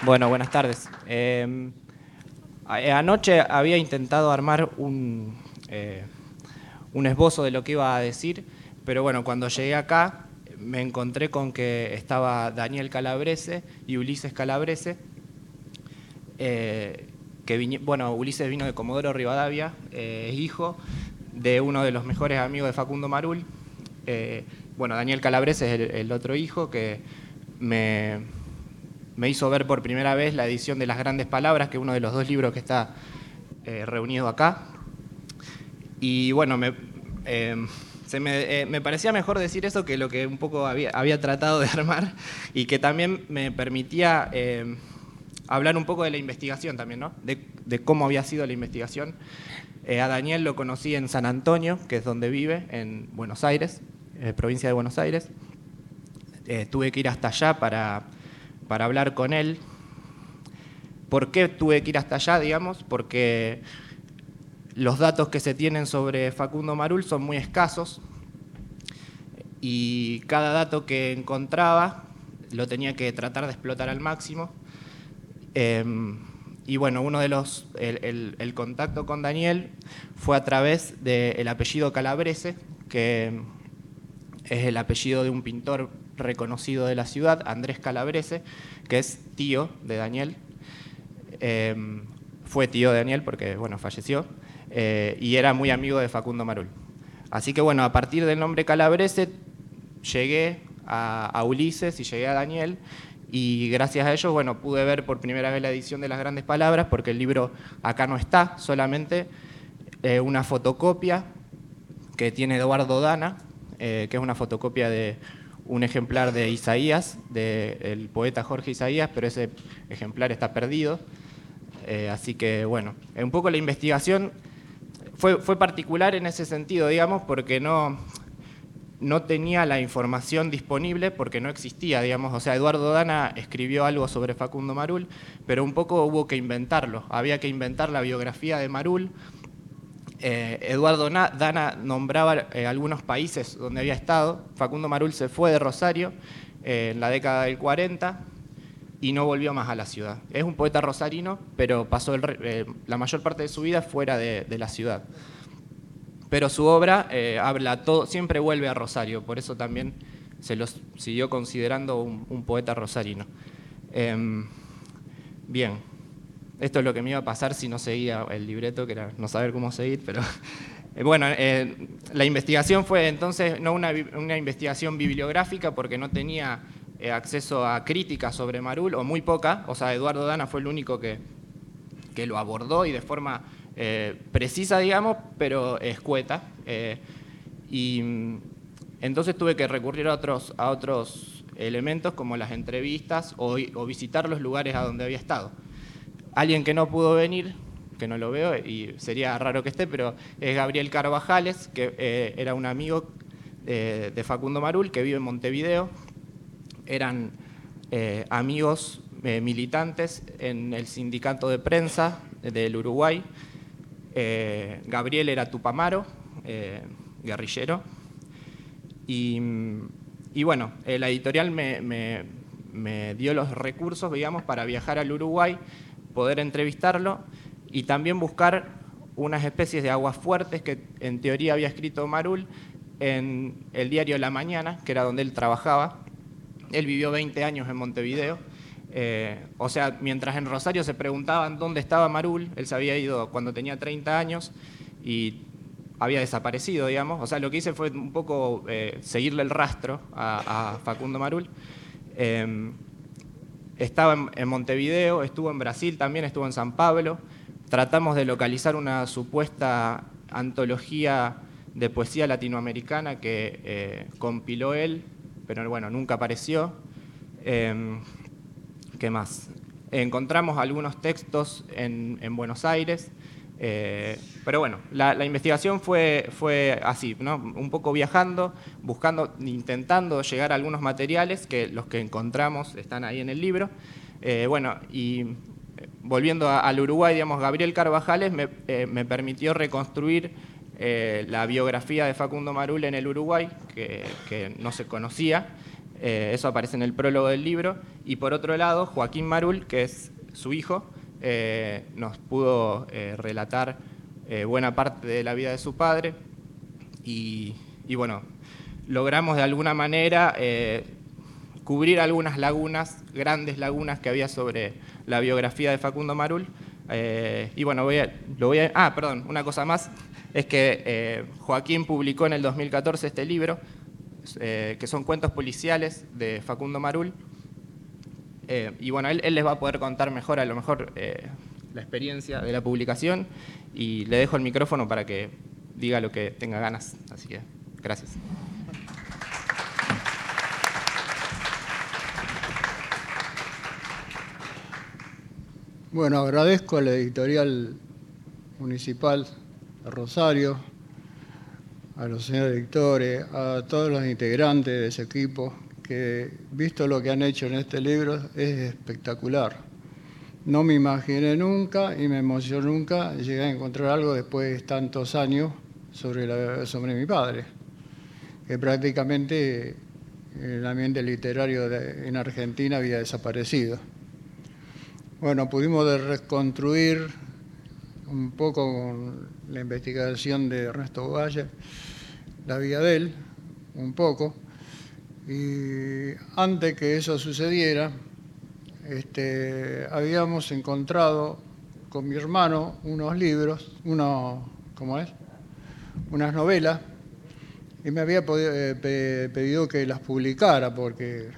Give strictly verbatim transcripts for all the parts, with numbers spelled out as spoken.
Bueno, buenas tardes. Eh, anoche había intentado armar un, eh, un esbozo de lo que iba a decir, pero bueno, cuando llegué acá me encontré con que estaba Daniel Calabrese y Ulises Calabrese, eh, que vine, bueno, Ulises vino de Comodoro Rivadavia, eh, es hijo de uno de los mejores amigos de Facundo Marul. Eh, bueno, Daniel Calabrese es el, el otro hijo que me, me hizo ver por primera vez la edición de Las Grandes Palabras, que es uno de los dos libros que está eh, reunido acá. Y bueno, me, eh, se me, eh, me parecía mejor decir eso que lo que un poco había, había tratado de armar, y que también me permitía eh, hablar un poco de la investigación también, ¿no? De, de cómo había sido la investigación. Eh, a Daniel lo conocí en San Antonio, que es donde vive, en Buenos Aires, eh, provincia de Buenos Aires. Eh, tuve que ir hasta allá para, para hablar con él. ¿Por qué tuve que ir hasta allá, digamos? Porque los datos que se tienen sobre Facundo Marul son muy escasos y cada dato que encontraba lo tenía que tratar de explotar al máximo. Eh, y bueno, uno de los, el, el, el contacto con Daniel fue a través del apellido Calabrese, que es el apellido de un pintor reconocido de la ciudad, Andrés Calabrese, que es tío de Daniel. Eh, fue tío de Daniel porque, bueno, falleció. Eh, y era muy amigo de Facundo Marul. Así que bueno, a partir del nombre Calabrese llegué a, a Ulises y llegué a Daniel, y gracias a ellos, bueno, pude ver por primera vez la edición de Las Grandes Palabras, porque el libro acá no está, solamente eh, una fotocopia que tiene Eduardo Dana, eh, que es una fotocopia de un ejemplar de Isaías, del poeta Jorge Isaías, pero ese ejemplar está perdido. Eh, así que bueno, un poco la investigación Fue, fue particular en ese sentido, digamos, porque no, no tenía la información disponible, porque no existía, digamos. O sea, Eduardo Dana escribió algo sobre Facundo Marul, pero un poco hubo que inventarlo. Había que inventar la biografía de Marul. Eh, Eduardo Dana nombraba eh, algunos países donde había estado. Facundo Marul se fue de Rosario eh, en la década del cuarenta y no volvió más a la ciudad. Es un poeta rosarino, pero pasó el, eh, la mayor parte de su vida fuera de, de la ciudad. Pero su obra eh, habla todo, siempre vuelve a Rosario, por eso también se lo siguió considerando un, un poeta rosarino. Eh, bien, esto es lo que me iba a pasar si no seguía el libreto, que era no saber cómo seguir, pero eh, bueno, eh, la investigación fue entonces no una, una investigación bibliográfica, porque no tenía Eh, acceso a críticas sobre Marul, o muy poca. O sea, Eduardo Dana fue el único que, que lo abordó, y de forma eh, precisa, digamos, pero escueta. Eh, y entonces tuve que recurrir a otros, a otros elementos, como las entrevistas o, o visitar los lugares a donde había estado. Alguien que no pudo venir, que no lo veo y sería raro que esté, pero es Gabriel Carvajales, que eh, era un amigo eh, de Facundo Marul, que vive en Montevideo. Eran eh, amigos eh, militantes en el sindicato de prensa del Uruguay. Eh, Gabriel era tupamaro, eh, guerrillero. Y, y bueno, la editorial me, me, me dio los recursos, digamos, para viajar al Uruguay, poder entrevistarlo y también buscar unas especies de aguas fuertes que en teoría había escrito Marul en el diario La Mañana, que era donde él trabajaba. Él vivió veinte años en Montevideo. Eh, o sea, mientras en Rosario se preguntaban dónde estaba Marul, él se había ido cuando tenía treinta años y había desaparecido, digamos. O sea, lo que hice fue un poco eh, seguirle el rastro a, a Facundo Marul. Eh, estaba en, en Montevideo, estuvo en Brasil también, estuvo en San Pablo. Tratamos de localizar una supuesta antología de poesía latinoamericana que eh, compiló él, pero bueno, nunca apareció. Eh, ¿Qué más? Encontramos algunos textos en, en Buenos Aires, eh, pero bueno, la, la investigación fue, fue así, ¿no? Un poco viajando, buscando, intentando llegar a algunos materiales, que los que encontramos están ahí en el libro. Eh, bueno, y volviendo a, al Uruguay, digamos, Gabriel Carvajales me, eh, me permitió reconstruir eh, la biografía de Facundo Marul en el Uruguay, que, que no se conocía. Eh, eso aparece en el prólogo del libro. Y por otro lado, Joaquín Marul, que es su hijo, eh, nos pudo eh, relatar eh, buena parte de la vida de su padre. Y, y bueno, logramos de alguna manera eh, cubrir algunas lagunas, grandes lagunas que había sobre la biografía de Facundo Marul. Eh, y bueno, voy a, lo voy a... Ah, perdón, una cosa más, es que eh, Joaquín publicó en el dos mil catorce este libro, eh, que son cuentos policiales de Facundo Marul. Eh, y bueno, él, él les va a poder contar mejor, a lo mejor, eh, la experiencia de la publicación, y le dejo el micrófono para que diga lo que tenga ganas. Así que, gracias. Bueno, agradezco a la editorial municipal de Rosario, a los señores editores, a todos los integrantes de ese equipo, que visto lo que han hecho en este libro es espectacular. No me imaginé nunca y me emocionó nunca llegar a encontrar algo después de tantos años sobre, la, sobre mi padre, que prácticamente el ambiente literario de, en Argentina había desaparecido. Bueno, pudimos reconstruir un poco con la investigación de Ernesto Valle, la vida de él, un poco, y antes que eso sucediera, este, habíamos encontrado con mi hermano unos libros, unos, ¿cómo es? Unas novelas, y me había pedido que las publicara porque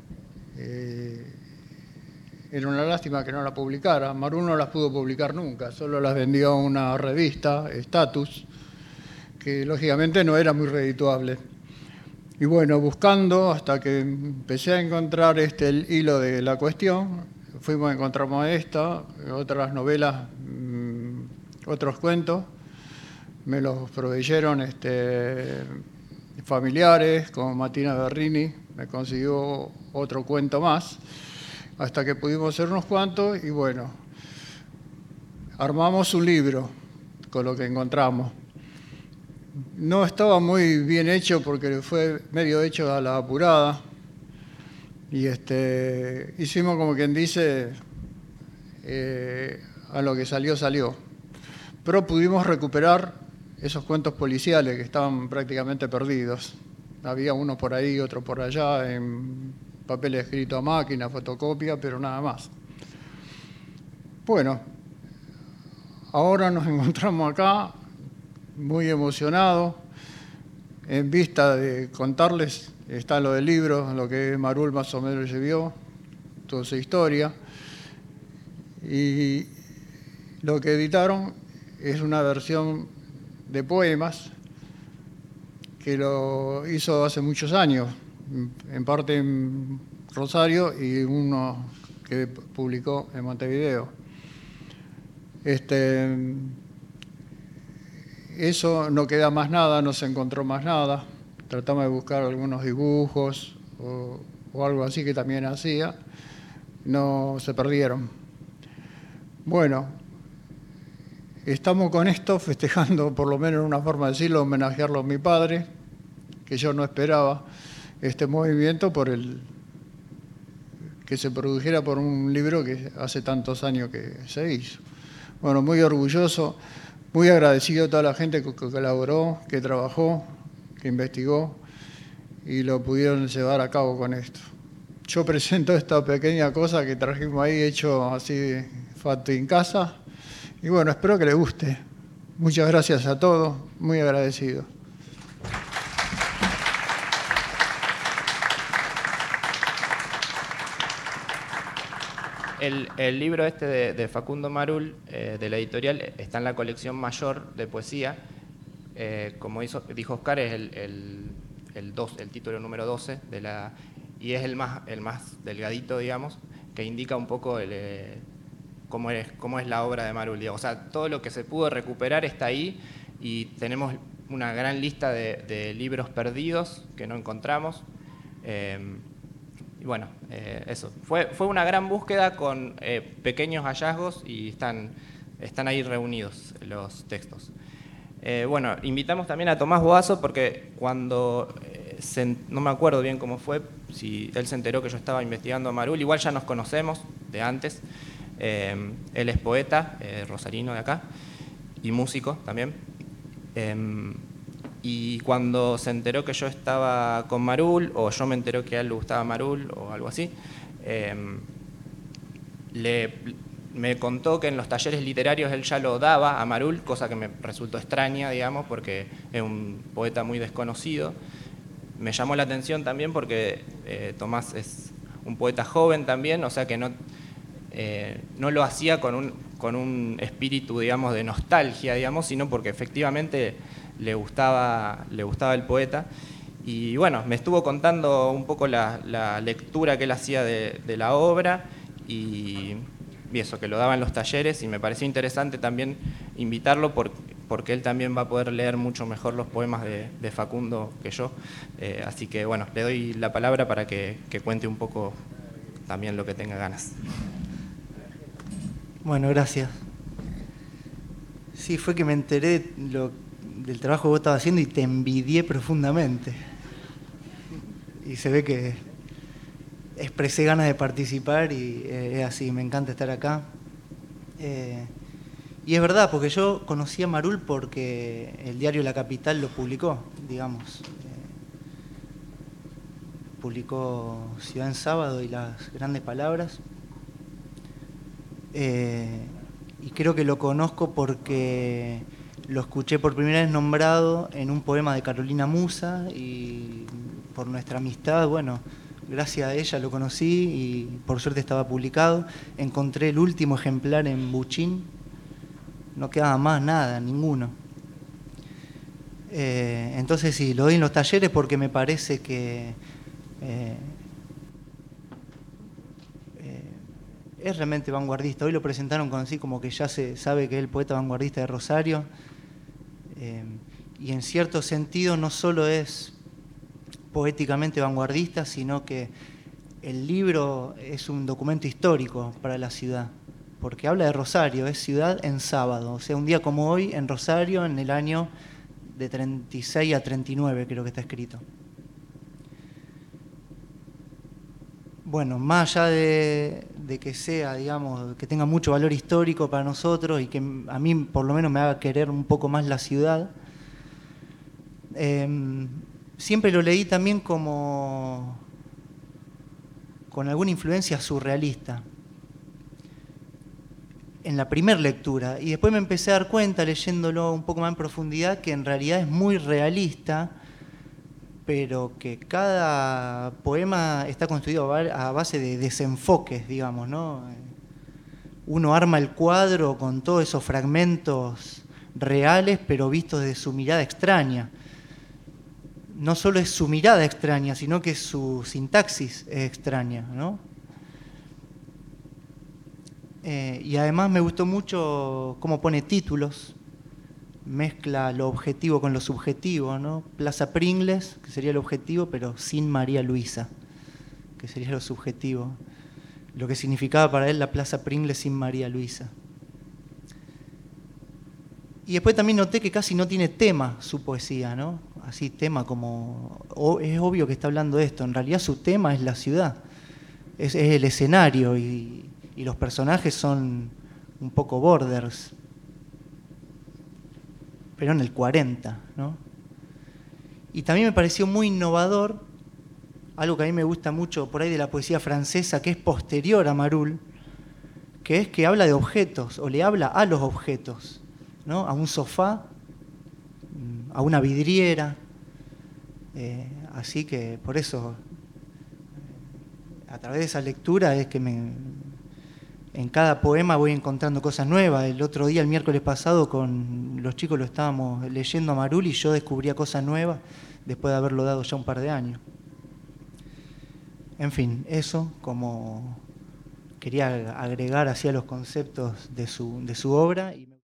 eh, era una lástima que no la publicara. Marul no las pudo publicar nunca, solo las vendió a una revista, Status, que lógicamente no era muy redituable. Y bueno, buscando hasta que empecé a encontrar este, el hilo de la cuestión, fuimos, encontramos esta, otras novelas, mmm, otros cuentos, me los proveyeron este, familiares, como Martina Berrini, me consiguió otro cuento más, hasta que pudimos hacer unos cuantos y bueno, armamos un libro con lo que encontramos. No estaba muy bien hecho porque fue medio hecho a la apurada y este, hicimos como quien dice, eh, a lo que salió, salió. Pero pudimos recuperar esos cuentos policiales que estaban prácticamente perdidos. Había uno por ahí, otro por allá, en papel escrito a máquina, fotocopia, pero nada más. Bueno, ahora nos encontramos acá muy emocionados, en vista de contarles, está lo del libro, lo que Marul más o menos llevó, toda su historia, y lo que editaron es una versión de poemas que lo hizo hace muchos años, en parte en Rosario y uno que publicó en Montevideo. Este, eso no queda más nada, no se encontró más nada. Tratamos de buscar algunos dibujos o, o algo así que también hacía. No se perdieron. Bueno, estamos con esto festejando, por lo menos una forma de decirlo, homenajearlo a mi padre, que yo no esperaba este movimiento por el que se produjera por un libro que hace tantos años que se hizo. Bueno, muy orgulloso, muy agradecido a toda la gente que colaboró, que trabajó, que investigó y lo pudieron llevar a cabo con esto. Yo presento esta pequeña cosa que trajimos ahí, hecho así, facto en casa. Y bueno, espero que les guste. Muchas gracias a todos, muy agradecido. El, el libro este de, de Facundo Marul, eh, de la editorial, está en la colección mayor de poesía. Eh, como hizo, dijo Oscar, es el, el, el, dos, el título número doce, de la, y es el más, el más delgadito, digamos, que indica un poco el, eh, cómo, es, cómo es la obra de Marul. Digamos. O sea, todo lo que se pudo recuperar está ahí y tenemos una gran lista de, de libros perdidos que no encontramos. Eh, Y bueno, eh, eso. Fue, fue una gran búsqueda con eh, pequeños hallazgos y están, están ahí reunidos los textos. Eh, bueno, invitamos también a Tomás Boazo porque cuando eh, se, no me acuerdo bien cómo fue, si él se enteró que yo estaba investigando a Marul, igual ya nos conocemos de antes. Eh, él es poeta, eh, rosarino de acá, y músico también. Eh, y cuando se enteró que yo estaba con Marul, o yo me enteré que a él le gustaba Marul, o algo así, eh, le, me contó que en los talleres literarios él ya lo daba a Marul, cosa que me resultó extraña, digamos, porque es un poeta muy desconocido. Me llamó la atención también porque eh, Tomás es un poeta joven también, o sea que no, eh, no lo hacía con un, con un espíritu, digamos, de nostalgia, digamos, sino porque efectivamente le gustaba, le gustaba el poeta. Y bueno, me estuvo contando un poco la, la lectura que él hacía de, de la obra y, y eso, que lo daba en los talleres, y me pareció interesante también invitarlo por, porque él también va a poder leer mucho mejor los poemas de, de Facundo que yo. Eh, así que bueno, le doy la palabra para que, que cuente un poco también lo que tenga ganas. Bueno, gracias. Sí, fue que me enteré lo, del trabajo que vos estabas haciendo y te envidié profundamente. Y se ve que expresé ganas de participar y eh, es así, me encanta estar acá. Eh, y es verdad, porque yo conocí a Marul porque el diario La Capital lo publicó, digamos. Eh, publicó Ciudad en Sábado y Las Grandes Palabras. Eh, y creo que lo conozco porque lo escuché por primera vez nombrado en un poema de Carolina Musa y por nuestra amistad, bueno, gracias a ella lo conocí y por suerte estaba publicado. Encontré el último ejemplar en Buchín, no quedaba más nada, ninguno. Eh, entonces sí, lo doy en los talleres porque me parece que eh, es realmente vanguardista. Hoy lo presentaron con así como que ya se sabe que es el poeta vanguardista de Rosario. Eh, y en cierto sentido no solo es poéticamente vanguardista, sino que el libro es un documento histórico para la ciudad, porque habla de Rosario, es ciudad en sábado, o sea, un día como hoy en Rosario, en el año de treinta y seis a treinta y nueve creo que está escrito. Bueno, más allá de, de que sea, digamos, que tenga mucho valor histórico para nosotros y que a mí por lo menos me haga querer un poco más la ciudad, eh, siempre lo leí también como con alguna influencia surrealista en la primera lectura, y después me empecé a dar cuenta, leyéndolo un poco más en profundidad, que en realidad es muy realista, pero que cada poema está construido a base de desenfoques, digamos, ¿no? Uno arma el cuadro con todos esos fragmentos reales, pero vistos desde su mirada extraña. No solo es su mirada extraña, sino que su sintaxis es extraña, ¿no? Eh, y además me gustó mucho cómo pone títulos, mezcla lo objetivo con lo subjetivo, ¿no? Plaza Pringles, que sería el objetivo, pero sin María Luisa, que sería lo subjetivo. Lo que significaba para él la Plaza Pringles sin María Luisa. Y después también noté que casi no tiene tema su poesía, ¿no? Así tema como... Es obvio que está hablando de esto, en realidad su tema es la ciudad, es, es el escenario y, y los personajes son un poco borders, pero en el cuarenta, ¿no? Y también me pareció muy innovador, algo que a mí me gusta mucho por ahí de la poesía francesa, que es posterior a Marul, que es que habla de objetos, o le habla a los objetos, ¿no? A un sofá, a una vidriera, eh, así que por eso, a través de esa lectura es que me... En cada poema voy encontrando cosas nuevas. El otro día, el miércoles pasado, con los chicos lo estábamos leyendo a Marul y yo descubría cosas nuevas después de haberlo dado ya un par de años. En fin, eso como quería agregar hacia los conceptos de su, de su obra. Y